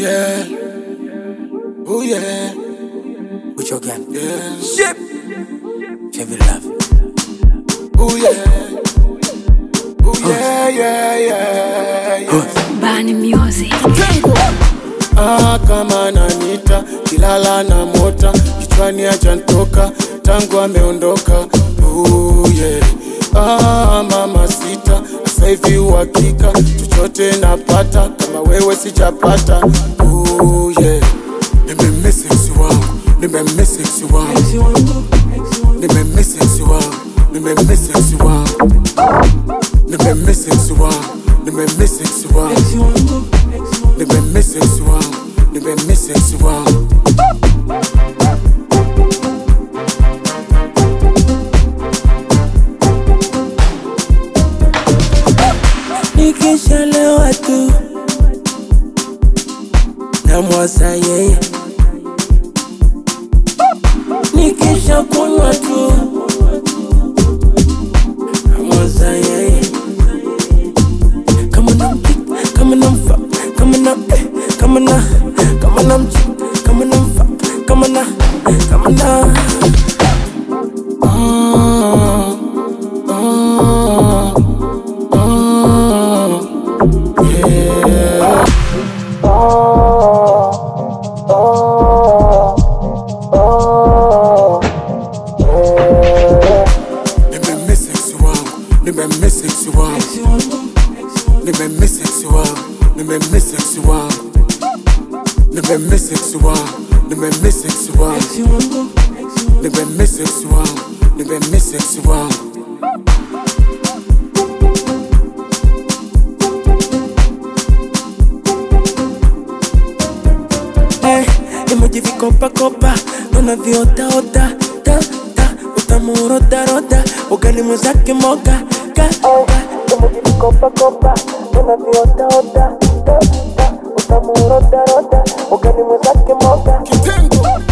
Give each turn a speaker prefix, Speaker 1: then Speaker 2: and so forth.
Speaker 1: Yeah. Oh yeah.
Speaker 2: With your gang.
Speaker 1: Yeah.
Speaker 2: Ship. Chevy love.
Speaker 1: Oh yeah. Oh yeah, yeah, yeah, yeah.
Speaker 3: Bani music.
Speaker 1: Kama nanita kilala na mota kichwani hajanitoka tangu ameondoka. Oh yeah. Mama sita sasa hivi uhakika chochote napata kama wewe sijapata. Oh yeah. Nimemiss ex wangu, nimemiss ex wangu, nimemiss ex wangu, nimemiss ex wangu, nimemiss ex wangu, nimemiss ex wangu, nimemiss ex wangu, nimemiss ex wangu.
Speaker 2: Nikishalewa tu namwasa yeye, nikisha kunywa tu namwasa yeye. Kama nampick, kama namfuck, kama na kama na kama namchick, kama namfuck, kama na
Speaker 1: Yeah. Nimemiss ex wangu, nimemiss ex wangu, nimemiss ex wangu, nimemiss ex wangu, nimemiss ex wangu, nimemiss ex wangu, nimemiss ex wangu, nimemiss ex wangu.
Speaker 2: Emoji vikopa kopa, nona viota ota, ta ta, utamu roda roda, ugali mwenzake moga, ka ka. Emoji vikopa kopa, nona viota ota, ta ta, utamu roda roda, ugali mwenzake moga.
Speaker 1: Kitengo.